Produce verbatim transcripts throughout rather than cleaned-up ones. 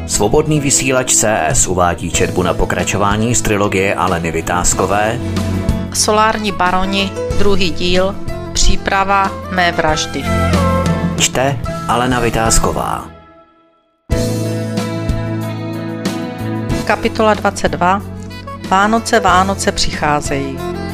Svobodný vysílač C S uvádí četbu na pokračování z trilogie Aleny Vytázkové Solární baroni, druhý díl, příprava mé vraždy. Čte Alena Vytázková. Kapitola dvacet dva. Vánoce, Vánoce přicházejí.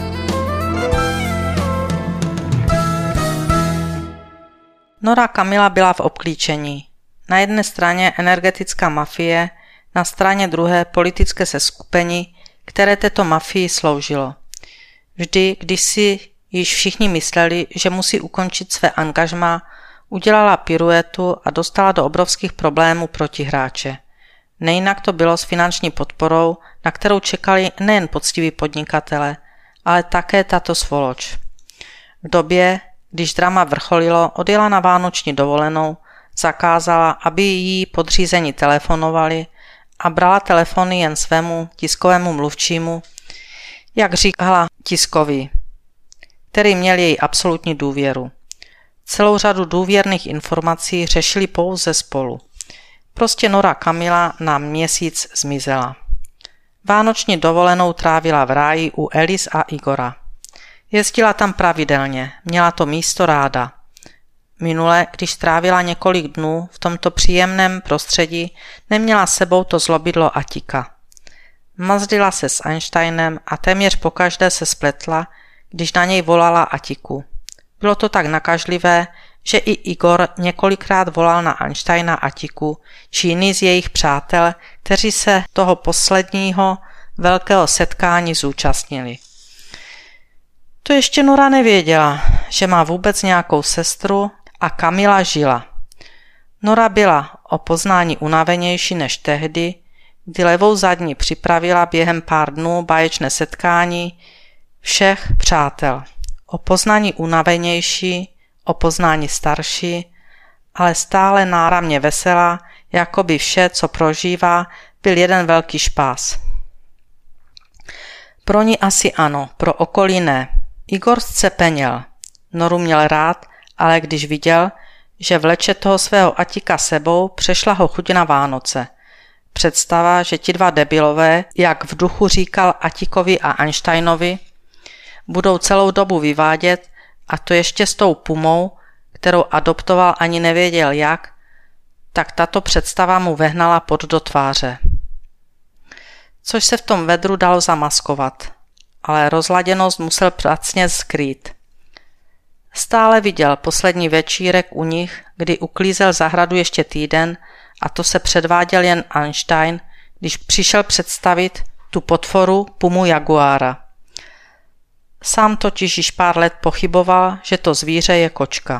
Nora Kamila byla v obklíčení. Na jedné straně energetická mafie, na straně druhé politické seskupení, které této mafii sloužilo. Vždy, když si již všichni mysleli, že musí ukončit své angažmá, udělala piruetu a dostala do obrovských problémů protihráče. Nejinak to bylo s finanční podporou, na kterou čekali nejen poctiví podnikatele, ale také tato svoloč. V době, když drama vrcholilo, odjela na vánoční dovolenou, zakázala, aby jí podřízení telefonovali a brala telefony jen svému tiskovému mluvčímu, jak říkala tiskový, který měl její absolutní důvěru. Celou řadu důvěrných informací řešili pouze spolu. Prostě Nora Kamila na měsíc zmizela. Vánoční dovolenou trávila v ráji u Elis a Igora. Jezdila tam pravidelně, měla to místo ráda. Minule, když strávila několik dnů v tomto příjemném prostředí, neměla s sebou to zlobidlo Atika. Mazdila se s Einsteinem a téměř pokaždé se spletla, když na něj volala Atiku. Bylo to tak nakažlivé, že i Igor několikrát volal na Einsteina Atiku či jiný z jejich přátel, kteří se toho posledního velkého setkání zúčastnili. To ještě Nora nevěděla, že má vůbec nějakou sestru a Kamila žila. Nora byla o poznání unavenější než tehdy, kdy levou zadní připravila během pár dnů báječné setkání všech přátel. O poznání unavenější, o poznání starší, ale stále náramně veselá, jako by vše, co prožívá, byl jeden velký špás. Pro ní asi ano, pro okolí ne. Igor scepeněl. Noru měl rád, ale když viděl, že vleče toho svého Atika sebou, přešla ho chuť na Vánoce. Představa, že ti dva debilové, jak v duchu říkal Atikovi a Einsteinovi, budou celou dobu vyvádět, a to ještě s tou pumou, kterou adoptoval ani nevěděl jak, tak tato představa mu vehnala pod do tváře. Což se v tom vedru dalo zamaskovat, ale rozladěnost musel pracně skrýt. Stále viděl poslední večírek u nich, kdy uklízel zahradu ještě týden, a to se předváděl jen Einstein, když přišel představit tu potvoru pumu jaguára. Sám totiž již pár let pochyboval, že to zvíře je kočka.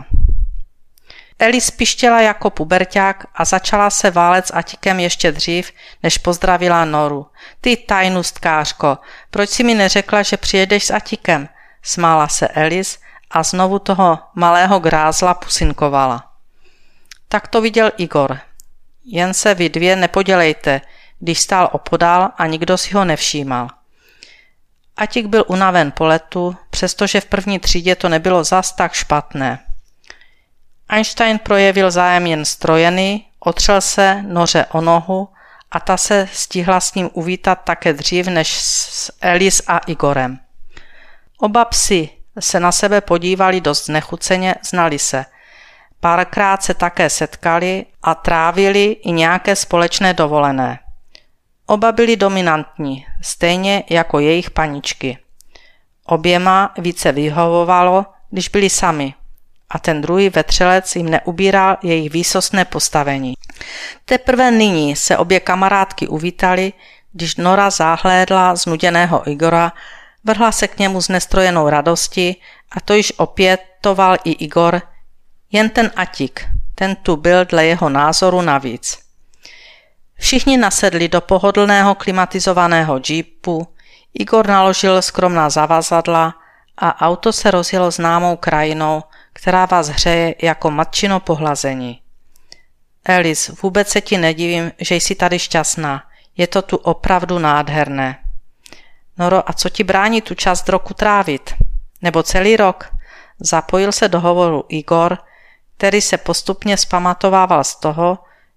Elis pištěla jako puberťák a začala se válet s Atikem ještě dřív, než pozdravila Noru. Ty tajnůstkářko, proč si mi neřekla, že přijedeš s Atikem? Smála se Elis a znovu toho malého grázla pusinkovala. Tak to viděl Igor. Jen se vy dvě nepodělejte, když stál opodál a nikdo si ho nevšímal. Atik byl unaven po letu, přestože v první třídě to nebylo zas tak špatné. Einstein projevil zájem jen strojený, otřel se Noře o nohu a ta se stihla s ním uvítat také dřív než s Elis a Igorem. Oba psi se na sebe podívali dost znechuceně, znali se. Párkrát se také setkali a trávili i nějaké společné dovolené. Oba byli dominantní, stejně jako jejich paničky. Oběma více vyhovovalo, když byli sami, a ten druhý vetřelec jim neubíral jejich výsostné postavení. Teprve nyní se obě kamarádky uvítali, když Nora záhlédla znuděného Igora, vrhla se k němu s nestrojenou radostí a to již opětoval i Igor, jen ten Atik, ten tu byl dle jeho názoru navíc. Všichni nasedli do pohodlného klimatizovaného džípu, Igor naložil skromná zavazadla a auto se rozjelo známou krajinou, která vás hřeje jako matčino pohlazení. Elis, vůbec se ti nedivím, že jsi tady šťastná. Je to tu opravdu nádherné. Noro, a co ti brání tu část roku trávit? Nebo celý rok? Zapojil se do hovoru Igor, který se postupně zpamatovával z toho,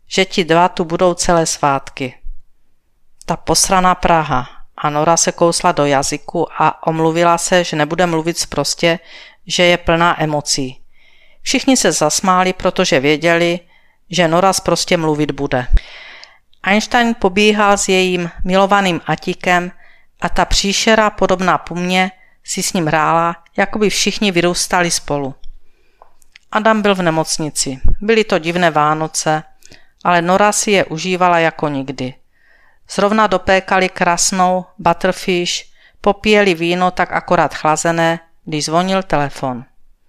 že ti dva tu budou celé svátky. Ta posraná Praha. A Nora se kousla do jazyku a omluvila se, že nebude mluvit sprostě, že je plná emocí. Všichni se zasmáli, protože věděli, že Nora sprostě mluvit bude. Einstein pobíhal s jejím milovaným Atíkem a ta příšera podobná pumě si s ním hrála, jako by všichni vyrůstali spolu. Adam byl v nemocnici. Byly to divné Vánoce, ale Nora si je užívala jako nikdy. Zrovna dopékali krásnou butterfish, popíjeli víno tak akorát chlazené, když zvonil telefon.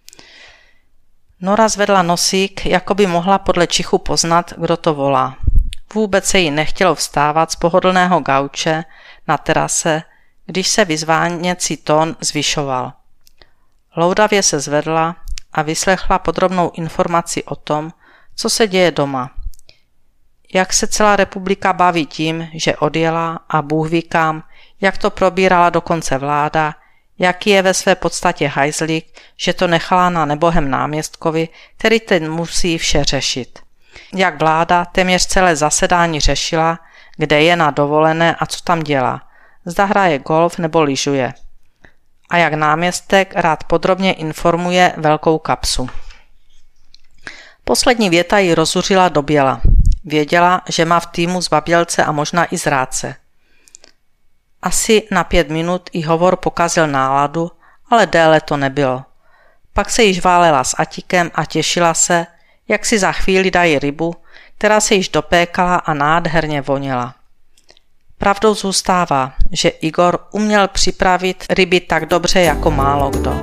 Nora zvedla nosík, jako by mohla podle čichu poznat, kdo to volá. Vůbec se jí nechtělo vstávat z pohodlného gauče na terase, když se vyzváněcí tón zvyšoval. Loudavě se zvedla a vyslechla podrobnou informaci o tom, co se děje doma. Jak se celá republika baví tím, že odjela a Bůh ví kam, jak to probírala dokonce vláda, jaký je ve své podstatě hajzlík, že to nechala na nebohem náměstkovi, který ten musí vše řešit. Jak vláda téměř celé zasedání řešila, kde je na dovolené a co tam dělá, zda hraje golf nebo lyžuje. A jak náměstek rád podrobně informuje velkou kapsu. Poslední věta ji rozuřila do běla. Věděla, že má v týmu zbabělce a možná i zrádce. Asi na pět minut jí hovor pokazil náladu, ale déle to nebylo. Pak se již válela s Atíkem a těšila se, jak si za chvíli dají rybu, která se již dopékala a nádherně voněla. Pravdou zůstává, že Igor uměl připravit ryby tak dobře jako málo kdo.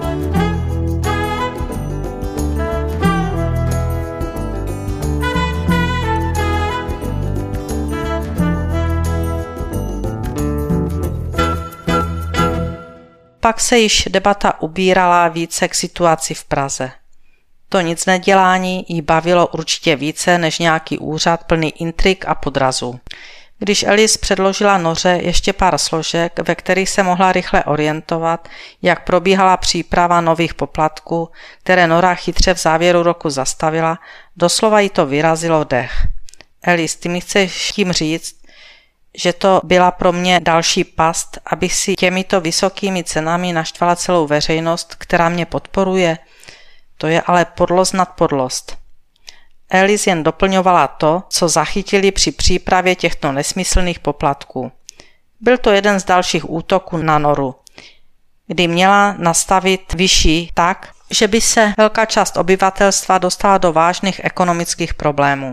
Pak se již debata ubírala více k situaci v Praze. To nic nedělání jí bavilo určitě více než nějaký úřad plný intrik a podrazů. Když Alice předložila Noře ještě pár složek, ve kterých se mohla rychle orientovat, jak probíhala příprava nových poplatků, které Nora chytře v závěru roku zastavila, doslova jí to vyrazilo dech. Alice, ty mi chceš tím říct, že to byla pro mě další past, abych si těmito vysokými cenami naštvala celou veřejnost, která mě podporuje? To je ale podlost nad podlost. Alice jen doplňovala to, co zachytili při přípravě těchto nesmyslných poplatků. Byl to jeden z dalších útoků na Noru, kdy měla nastavit vyšší tak, že by se velká část obyvatelstva dostala do vážných ekonomických problémů.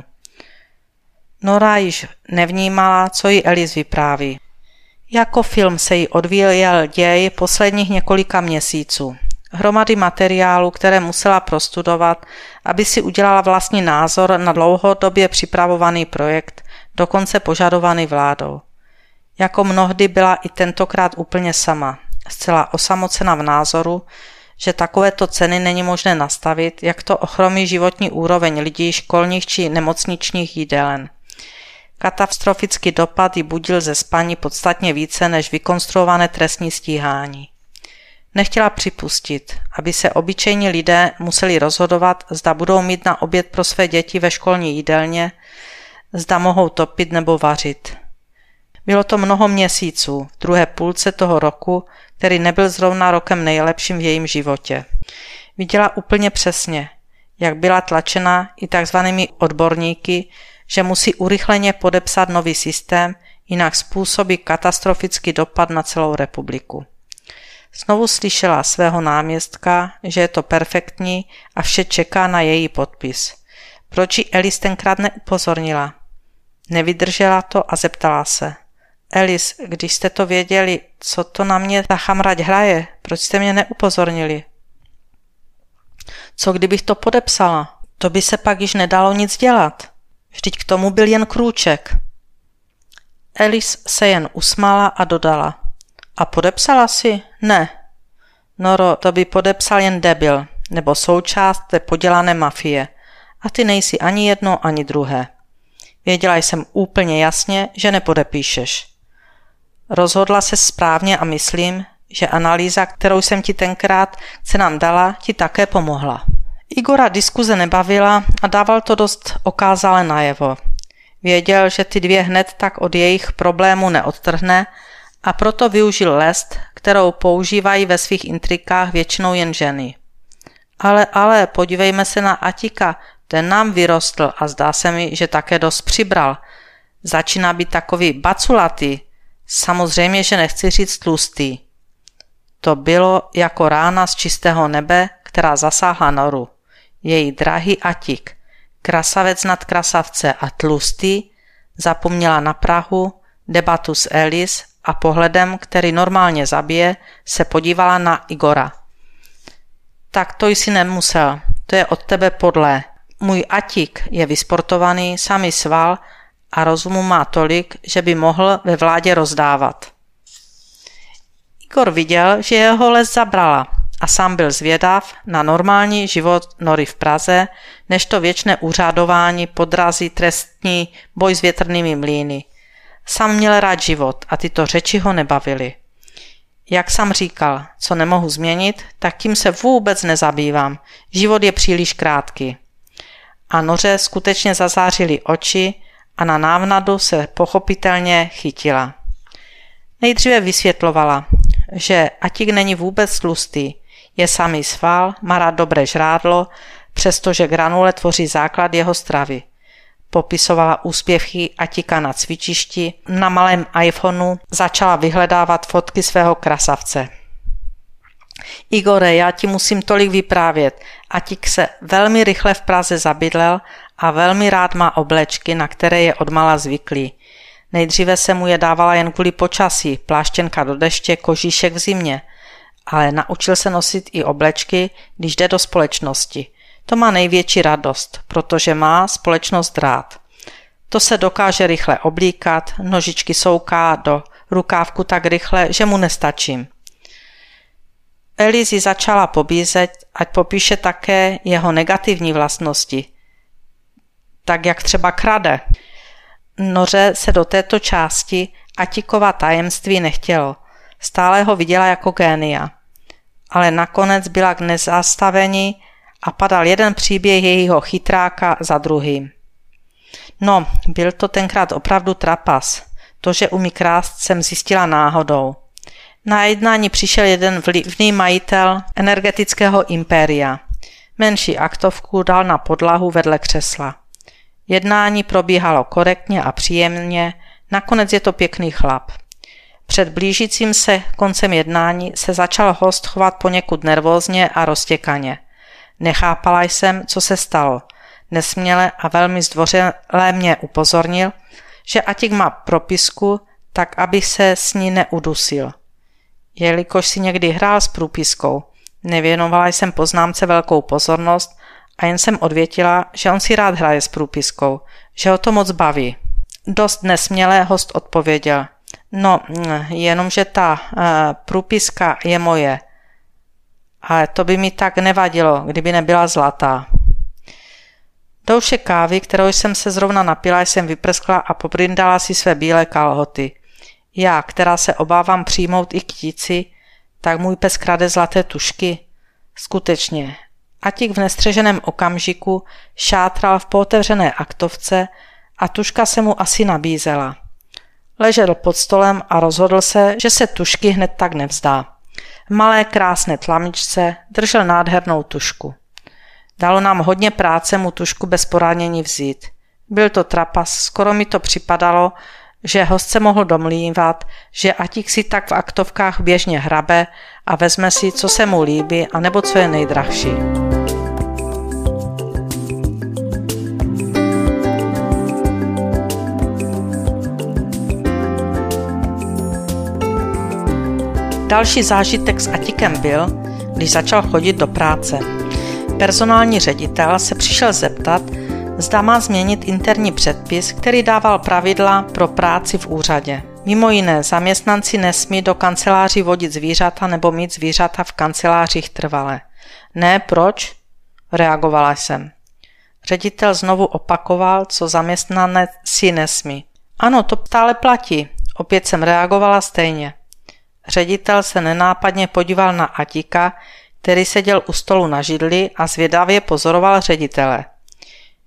Nora již nevnímala, co jí Alice vypráví. Jako film se jí odvíjel děj posledních několika měsíců. Hromady materiálu, které musela prostudovat, aby si udělala vlastní názor na dlouhodobě připravovaný projekt, dokonce požadovaný vládou. Jako mnohdy byla i tentokrát úplně sama, zcela osamocena v názoru, že takovéto ceny není možné nastavit, jak to ochromí životní úroveň lidí školních či nemocničních jídelen. Katastrofický dopad ji budil ze spaní podstatně více než vykonstruované trestní stíhání. Nechtěla připustit, aby se obyčejní lidé museli rozhodovat, zda budou mít na oběd pro své děti ve školní jídelně, zda mohou topit nebo vařit. Bylo to mnoho měsíců, v druhé půlce toho roku, který nebyl zrovna rokem nejlepším v jejím životě. Viděla úplně přesně, jak byla tlačena i takzvanými odborníky, že musí urychleně podepsat nový systém, jinak způsobí katastrofický dopad na celou republiku. Znovu slyšela svého náměstka, že je to perfektní a vše čeká na její podpis. Proč ji Alice tenkrát neupozornila? Nevydržela to a zeptala se. Alice, když jste to věděli, co to na mě ta chamrať hraje, proč jste mě neupozornili? Co kdybych to podepsala? To by se pak již nedalo nic dělat. Vždyť k tomu byl jen krůček. Alice se jen usmála a dodala. A podepsala si? Ne. Noro, to by podepsal jen debil, nebo součást té podělané mafie. A ty nejsi ani jedno, ani druhé. Věděla jsem úplně jasně, že nepodepíšeš. Rozhodla se správně a myslím, že analýza, kterou jsem ti tenkrát se nám dala, ti také pomohla. Igora diskuze nebavila a dával to dost okázale najevo. Věděl, že ty dvě hned tak od jejich problémů neodtrhne a proto využil lest, kterou používají ve svých intrikách většinou jen ženy. Ale, ale, podívejme se na Atika, ten nám vyrostl a zdá se mi, že také dost přibral. Začíná být takový baculatý. Samozřejmě, že nechci říct tlustý. To bylo jako rána z čistého nebe, která zasáhla Noru. Její drahý Atik, krasavec nad krasavce a tlustý, zapomněla na Prahu, debatu s Elis a pohledem, který normálně zabije, se podívala na Igora. Tak to jsi nemusel, to je od tebe podlé. Můj Atik je vysportovaný, samý sval a rozumu má tolik, že by mohl ve vládě rozdávat. Igor viděl, že jeho les zabrala a sám byl zvědav na normální život Nory v Praze, než to věčné úřadování, podrazy, trestní boj s větrnými mlýny. Sám měl rád život a tyto řeči ho nebavily. Jak sám říkal, co nemohu změnit, tak tím se vůbec nezabývám. Život je příliš krátký. A Noře skutečně zazářily oči a na návnadu se pochopitelně chytila. Nejdříve vysvětlovala, že Atik není vůbec tlustý, je samý sval, má rád dobré žrádlo, přestože granule tvoří základ jeho stravy. Popisovala úspěchy Atika na cvičišti, na malém iPhoneu začala vyhledávat fotky svého krasavce. Igore, já ti musím tolik vyprávět. Atik se velmi rychle v Praze zabydlel a velmi rád má oblečky, na které je odmala zvyklý. Nejdříve se mu je dávala jen kvůli počasí, pláštěnka do deště, kožíšek v zimě, ale naučil se nosit i oblečky, když jde do společnosti. To má největší radost, protože má společnost rád. To se dokáže rychle oblíkat, nožičky souká do rukávku tak rychle, že mu nestačím. Elizi začala pobízet, ať popíše také jeho negativní vlastnosti, tak jak třeba krade. Noře se do této části Atikova tajemství nechtělo. Stále ho viděla jako génia. Ale nakonec byla k nezastavení a padal jeden příběh jejího chytráka za druhým. No, byl to tenkrát opravdu trapas. To, že umí krást, jsem zjistila náhodou. Na jednání přišel jeden vlivný majitel energetického impéria. Menší aktovku dal na podlahu vedle křesla. Jednání probíhalo korektně a příjemně, nakonec je to pěkný chlap. Před blížícím se koncem jednání se začal host chovat poněkud nervózně a roztěkaně. Nechápala jsem, co se stalo. Nesměle a velmi zdvořile mě upozornil, že Atik má propisku, tak aby se s ní neudusil. Jelikož si někdy hrál s průpiskou, nevěnovala jsem poznámce velkou pozornost a jen jsem odvětila, že on si rád hraje s průpiskou, že ho to moc baví. Dost nesměle host odpověděl. No, jenomže ta uh, průpiska je moje. Ale to by mi tak nevadilo, kdyby nebyla zlatá. Douše kávy, kterou jsem se zrovna napila, jsem vyprskla a pobrindala si své bílé kalhoty. Já, která se obávám přijmout i kytici, tak můj pes krade zlaté tušky. Skutečně. Atik v nestřeženém okamžiku šátral v pootevřené aktovce a tuška se mu asi nabízela. Ležel pod stolem a rozhodl se, že se tušky hned tak nevzdá. V malé krásné tlamičce držel nádhernou tušku. Dalo nám hodně práce mu tušku bez poranění vzít. Byl to trapas, skoro mi to připadalo, že host se mohl domlívat, že Atik si tak v aktovkách běžně hrabe a vezme si, co se mu líbí, anebo co je nejdrahší. Další zážitek s Atikem byl, když začal chodit do práce. Personální ředitel se přišel zeptat, zda má změnit interní předpis, který dával pravidla pro práci v úřadě. Mimo jiné, zaměstnanci nesmí do kanceláří vodit zvířata nebo mít zvířata v kancelářích trvale. Ne, proč? Reagovala jsem. Ředitel znovu opakoval, co zaměstnanec si nesmí. Ano, to stále platí. Opět jsem reagovala stejně. Ředitel se nenápadně podíval na Atika, který seděl u stolu na židli a zvědavě pozoroval ředitele.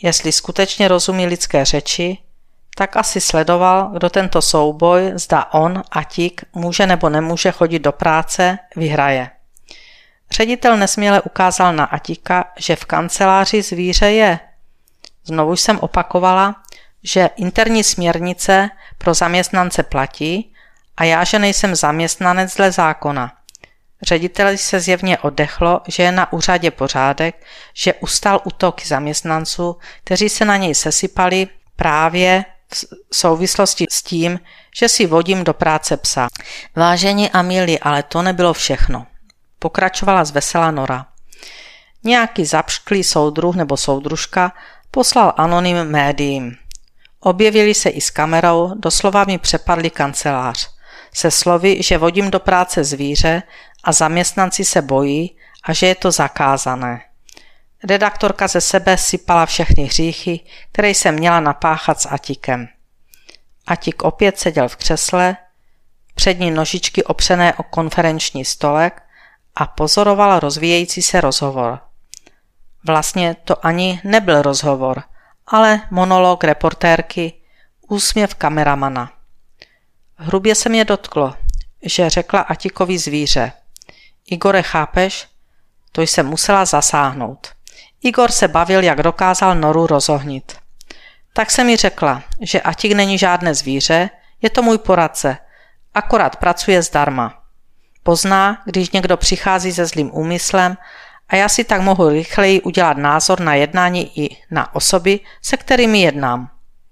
Jestli skutečně rozumí lidské řeči, tak asi sledoval, kdo tento souboj, zda on, Atik, může nebo nemůže chodit do práce, vyhraje. Ředitel nesměle ukázal na Atika, že v kanceláři zvíře je. Znovu jsem opakovala, že interní směrnice pro zaměstnance platí a já, že nejsem zaměstnanec dle zákona. Řediteli se zjevně oddechlo, že je na úřadě pořádek, že ustal útoky zaměstnanců, kteří se na něj sesypali právě v souvislosti s tím, že si vodím do práce psa. Vážení a milí, ale to nebylo všechno. Pokračovala zveselá Nora. Nějaký zapšklý soudruh nebo soudružka poslal anonym médiím. Objevili se i s kamerou, doslova mi přepadli kancelář. Se slovy, že vodím do práce zvíře a zaměstnanci se bojí a že je to zakázané. Redaktorka ze sebe sypala všechny hříchy, které jsem měla napáchat s Atikem. Atik opět seděl v křesle, přední nožičky opřené o konferenční stolek a pozoroval rozvíjející se rozhovor. Vlastně to ani nebyl rozhovor, ale monolog reportérky, úsměv kameramana. Hrubě se mě dotklo, že řekla Atikovi zvíře. Igore, chápeš? To jsem musela zasáhnout. Igor se bavil, jak dokázal Noru rozohnit. Tak jsem mi řekla, že Atik není žádné zvíře, je to můj poradce, akorát pracuje zdarma. Pozná, když někdo přichází se zlým úmyslem a já si tak mohu rychleji udělat názor na jednání i na osoby, se kterými jednám.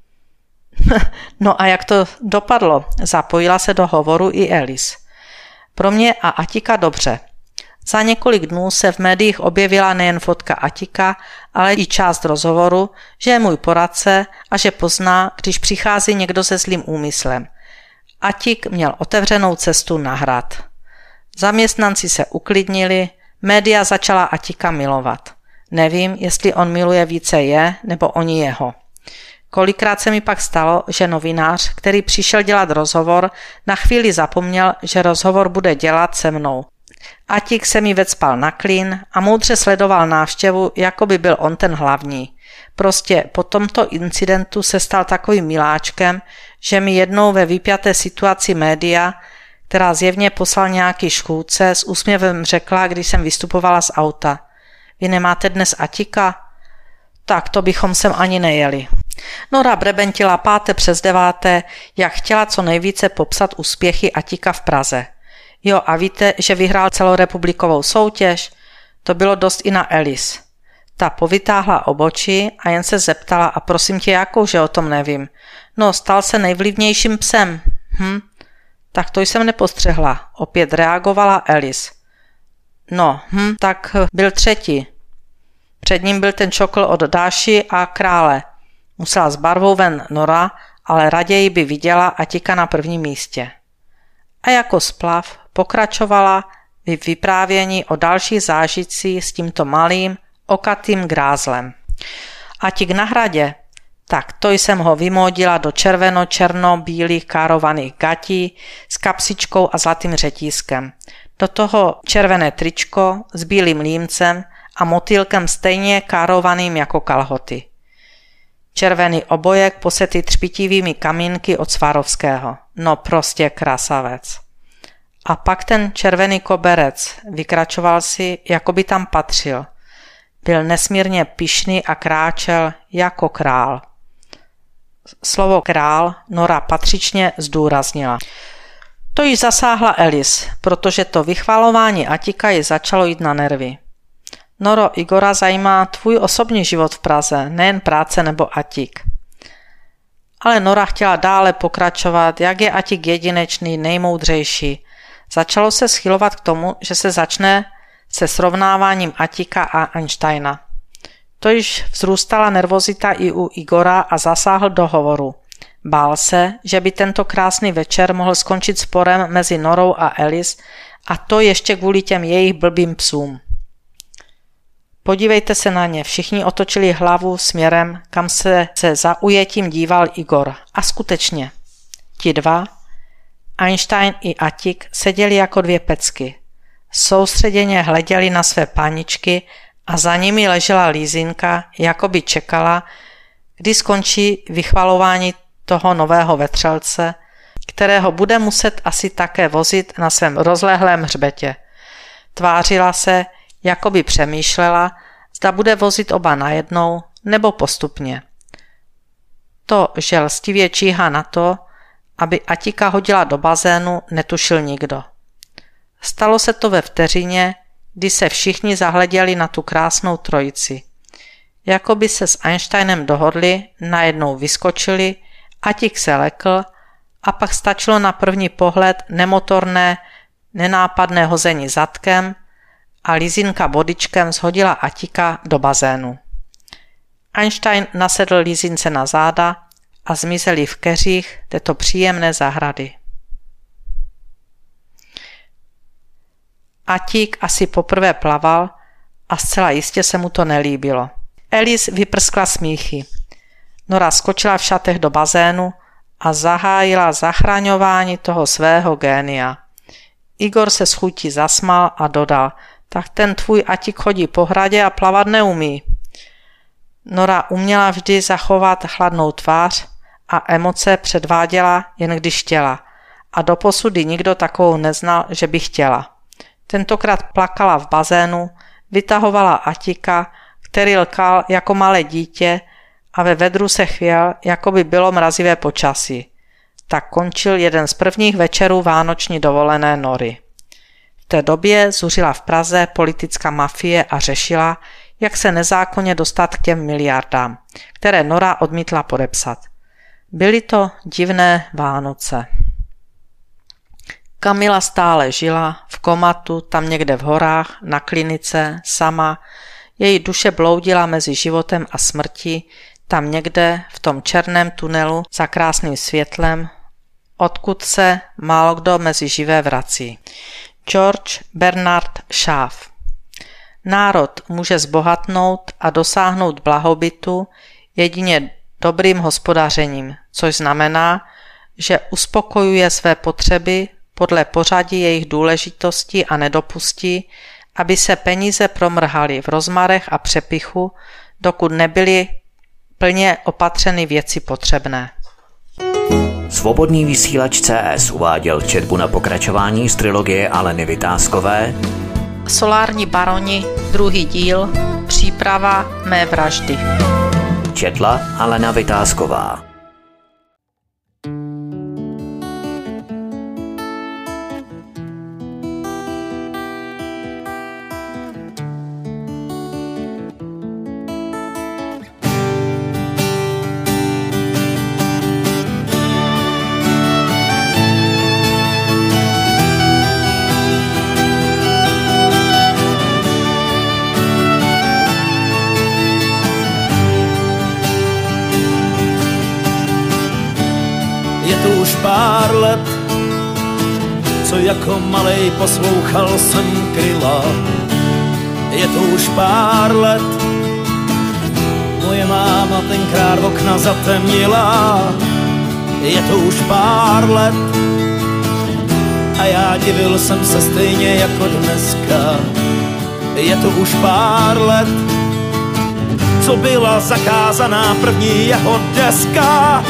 No a jak to dopadlo? Zapojila se do hovoru i Alice. Pro mě a Atika dobře. Za několik dnů se v médiích objevila nejen fotka Atika, ale i část rozhovoru, že je můj poradce a že pozná, když přichází někdo se zlým úmyslem. Atik měl otevřenou cestu na hrad. Zaměstnanci se uklidnili, média začala Atika milovat. Nevím, jestli on miluje více je, nebo oni jeho. Kolikrát se mi pak stalo, že novinář, který přišel dělat rozhovor, na chvíli zapomněl, že rozhovor bude dělat se mnou. Atik se mi vecpal na klín a moudře sledoval návštěvu, jako by byl on ten hlavní. Prostě po tomto incidentu se stal takovým miláčkem, že mi jednou ve vypjaté situaci média, která zjevně poslal nějaký škůdce, s úsměvem řekla, když jsem vystupovala z auta. Vy nemáte dnes Atika? Tak to bychom sem ani nejeli. Nora brebentila páté přes deváté, jak chtěla co nejvíce popsat úspěchy Atika v Praze. Jo, a víte, že vyhrál celorepublikovou soutěž? To bylo dost i na Alice. Ta povytáhla obočí a jen se zeptala, a prosím tě, jakou, že o tom nevím. No, stal se nejvlivnějším psem. Hm, tak to jsem nepostřehla. Opět reagovala Alice. No, hm, tak byl třetí. Před ním byl ten čokl od Dáši a Krále. Musela s barvou ven Nora, ale raději by viděla Atika na prvním místě. A jako splav pokračovala v vyprávění o dalších zážitcích s tímto malým, okatým grázlem. Atik na hradě, tak to jsem ho vymodila do červeno-černo-bílých károvaných gatí s kapsičkou a zlatým řetízkem. Do toho červené tričko s bílým límcem a motýlkem stejně károvaným jako kalhoty. Červený obojek posetý třpitivými kamínky od Swarovského. No prostě krasavec. A pak ten červený koberec, vykračoval si, jako by tam patřil. Byl nesmírně pyšný a kráčel jako král. Slovo král Nora patřičně zdůraznila. To již zasáhla Alice, protože to vychvalování Atika ji začalo jít na nervy. Noro, Igora zajímá tvůj osobní život v Praze, nejen práce nebo Atik. Ale Nora chtěla dále pokračovat, jak je Atik jedinečný, nejmoudřejší. Začalo se schylovat k tomu, že se začne se srovnáváním Atika a Einsteina. To již vzrůstala nervozita i u Igora a zasáhl do hovoru. Bál se, že by tento krásný večer mohl skončit sporem mezi Norou a Alice, a to ještě kvůli těm jejich blbým psům. Podívejte se na ně, všichni otočili hlavu směrem, kam se se zaujetím díval Igor. A skutečně, ti dva, Einstein i Atik, seděli jako dvě pecky. Soustředěně hleděli na své paničky a za nimi ležela Lízinka, jako by čekala, kdy skončí vychvalování toho nového vetřelce, kterého bude muset asi také vozit na svém rozlehlém hřbetě. Tvářila se, jako by přemýšlela, zda bude vozit oba najednou nebo postupně. To, že lstivě číhá na to, aby Atika hodila do bazénu, netušil nikdo. Stalo se to ve vteřině, kdy se všichni zahleděli na tu krásnou trojici. Jakoby se s Einsteinem dohodli, najednou vyskočili, Atik se lekl a pak stačilo na první pohled nemotorné, nenápadné hození zadkem a Lízinka bodyčkem shodila Atika do bazénu. Einstein nasedl Lízince na záda a zmizeli v keřích této příjemné zahrady. Atik asi poprvé plaval a zcela jistě se mu to nelíbilo. Alice vyprskla smíchy. Nora skočila v šatech do bazénu a zahájila zachraňování toho svého génia. Igor se s chutí zasmál a dodal, tak ten tvůj Atik chodí po hradě a plavat neumí. Nora uměla vždy zachovat chladnou tvář a emoce předváděla, jen když chtěla. A doposud nikdo takovou neznal, že by chtěla. Tentokrát plakala v bazénu, vytahovala Atika, který lkal jako malé dítě a ve vedru se chvěl, jako by bylo mrazivé počasí. Tak končil jeden z prvních večerů vánoční dovolené Nory. V té době zuřila v Praze politická mafie a řešila, jak se nezákonně dostat k těm miliardám, které Nora odmítla podepsat. Byly to divné Vánoce. Kamila stále žila v komatu, tam někde v horách, na klinice, sama. Její duše bloudila mezi životem a smrtí, tam někde v tom černém tunelu za krásným světlem, odkud se málokdo mezi živé vrací. George Bernard Shaw. Národ může zbohatnout a dosáhnout blahobytu jedině dobrým hospodařením, což znamená, že uspokojuje své potřeby podle pořadí jejich důležitosti a nedopustí, aby se peníze promrhaly v rozmarech a přepichu, dokud nebyly plně opatřeny věci potřebné. Svobodný vysílač C S uváděl četbu na pokračování z trilogie Aleny Vytázkové Solární baroni, druhý díl, příprava mé vraždy. Četla Alena Vytázková. Pár let, co jako malej poslouchal jsem Kryla. Je to už pár let, moje máma tenkrát okna zatemnila. Je to už pár let a já divil jsem se stejně jako dneska. Je to už pár let, co byla zakázaná první jeho deska.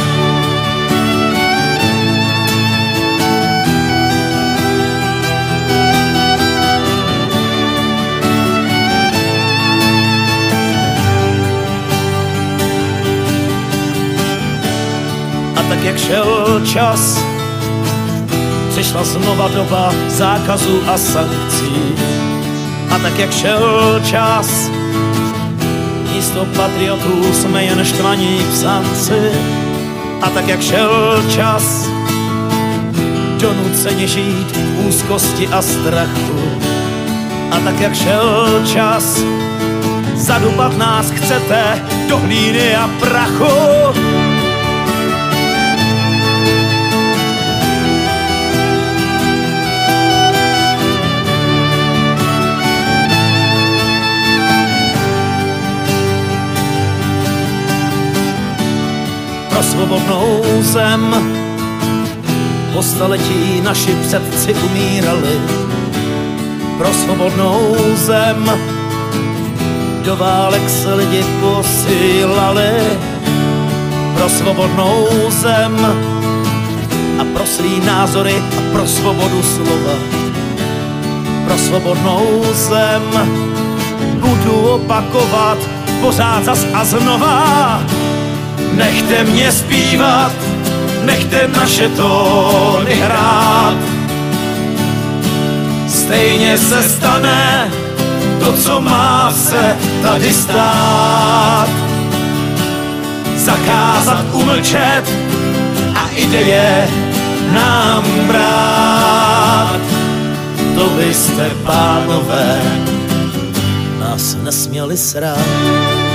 Tak jak šel čas, přišla znova doba zákazů a sankcí. A tak jak šel čas, místo patriotů jsme jen štvaní psanci. A tak jak šel čas, donuceni žít v úzkosti a strachu. A tak jak šel čas, zadupat nás chcete do hlíny a prachu. Pro svobodnou zem po staletí naši předci umírali. Pro svobodnou zem do válek se lidi posílali pro svobodnou zem a pro svý názory a pro svobodu slova. Pro svobodnou zem budu opakovat pořád zas a znova. Nechte mě zpívat, nechte naše tóny hrát. Stejně se stane to, co má se tady stát. Zakázat umlčet a ideje nám brát. To byste, pánové, nás nesměli srát.